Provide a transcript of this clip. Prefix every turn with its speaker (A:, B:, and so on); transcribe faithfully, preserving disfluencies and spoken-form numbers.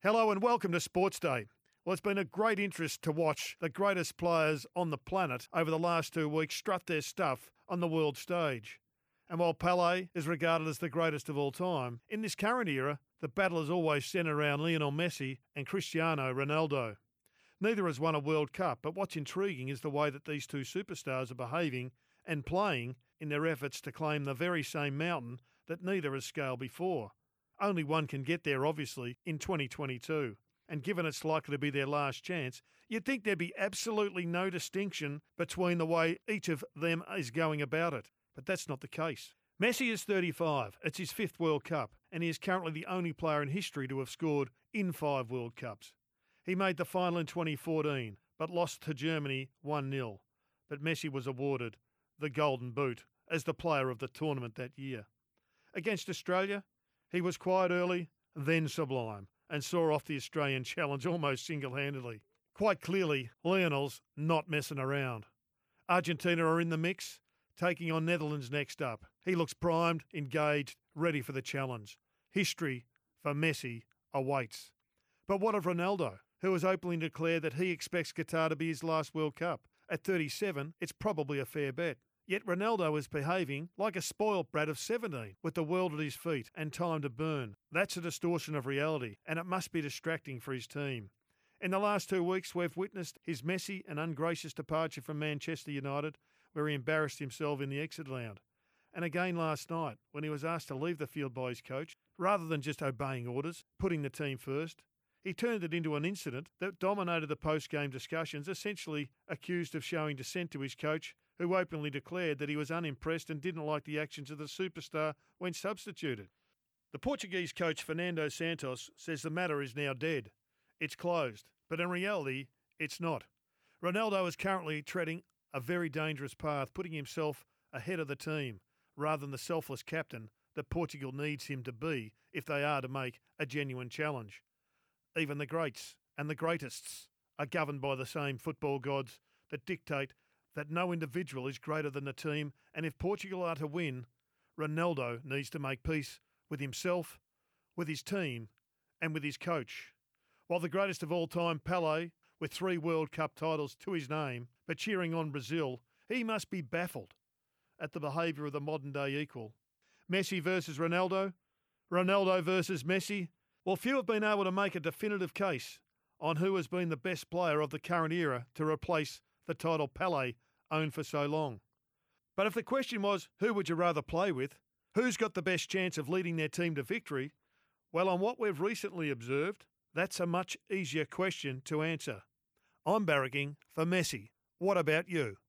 A: Hello and welcome to Sports Day. Well, it's been a great interest to watch the greatest players on the planet over the last two weeks strut their stuff on the world stage. And while Pelé is regarded as the greatest of all time, in this current era, the battle is always centred around Lionel Messi and Cristiano Ronaldo. Neither has won a World Cup, but what's intriguing is the way that these two superstars are behaving and playing in their efforts to claim the very same mountain that neither has scaled before. Only one can get there, obviously, in twenty twenty-two. And given it's likely to be their last chance, you'd think there'd be absolutely no distinction between the way each of them is going about it. But that's not the case. Messi is thirty-five. It's his fifth World Cup, and he is currently the only player in history to have scored in five World Cups. He made the final in twenty fourteen, but lost to Germany one nil. But Messi was awarded the Golden Boot as the player of the tournament that year. Against Australia, he was quiet early, then sublime, and saw off the Australian challenge almost single-handedly. Quite clearly, Lionel's not messing around. Argentina are in the mix, taking on Netherlands next up. He looks primed, engaged, ready for the challenge. History for Messi awaits. But what of Ronaldo, who has openly declared that he expects Qatar to be his last World Cup? At thirty-seven, it's probably a fair bet. Yet Ronaldo is behaving like a spoilt brat of seventeen, with the world at his feet and time to burn. That's a distortion of reality, and it must be distracting for his team. In the last two weeks, we've witnessed his messy and ungracious departure from Manchester United, where he embarrassed himself in the exit lounge. And again last night, when he was asked to leave the field by his coach, rather than just obeying orders, putting the team first, he turned it into an incident that dominated the post-game discussions, essentially accused of showing dissent to his coach, who openly declared that he was unimpressed and didn't like the actions of the superstar when substituted. The Portuguese coach Fernando Santos says the matter is now dead. It's closed, but in reality, it's not. Ronaldo is currently treading a very dangerous path, putting himself ahead of the team, rather than the selfless captain that Portugal needs him to be if they are to make a genuine challenge. Even the greats and the greatests are governed by the same football gods that dictate that no individual is greater than the team, and if Portugal are to win, Ronaldo needs to make peace with himself, with his team, and with his coach. While the greatest of all time, Pelé, with three World Cup titles to his name, but cheering on Brazil, he must be baffled at the behaviour of the modern-day equal. Messi versus Ronaldo, Ronaldo versus Messi. Well, few have been able to make a definitive case on who has been the best player of the current era to replace the title Pelé owned for so long. But if the question was, who would you rather play with? Who's got the best chance of leading their team to victory? Well, on what we've recently observed, that's a much easier question to answer. I'm barracking for Messi. What about you?